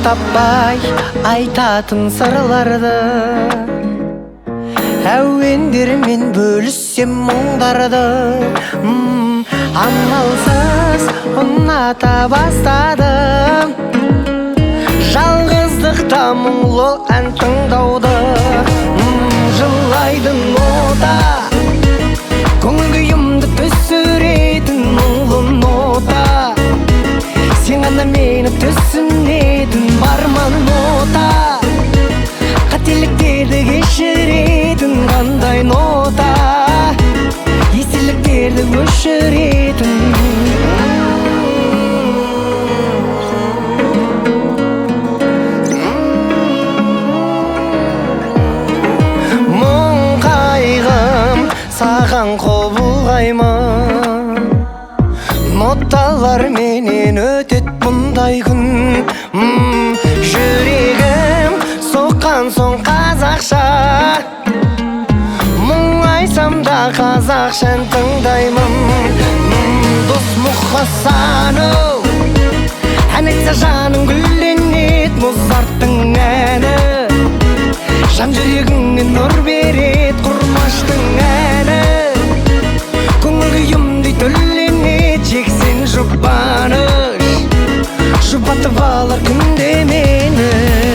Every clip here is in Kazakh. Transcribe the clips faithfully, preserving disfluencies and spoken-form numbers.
таппай айтатын сырларды, әуендермен бөліссем мұңдарды. Амалсыз ұната бастадым жалғыздықта мұңлы ән тыңдауды. Жылайдың ота көңіл күйімді түсіретін мұңлы нота, сен ғана мені түсінетін барман нота, қателіктерді кешіретін қандай нота, естеліктерді өшіретін. Мұң қайғым саған қол бұлғаймын, ноталар менен өтет мұндай күн. Жүрегім соққан соң қазақша, мұң айтсам да қазақша ән тыңдаймын. Дос Мұқасанов ән айтса жаның гүлденет, Музарттың әні жан жүрегіңе нұр берет, Құрмаштың әні көңіл күйімдей түрленет, жексен жұбаныш жұбатып алар күнде мені.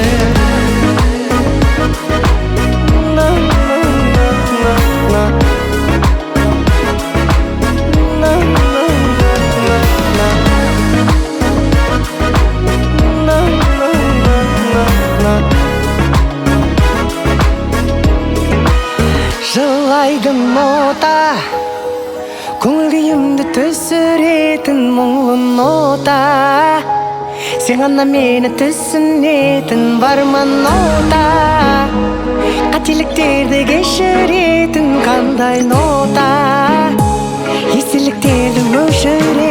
Жылайдың нота көңіл күйімді түсіретін мұңлы нота, сен ғана мені түсінетін барман нота, қателіктерді кешіретін қандай нота, естеліктерді өшіретін.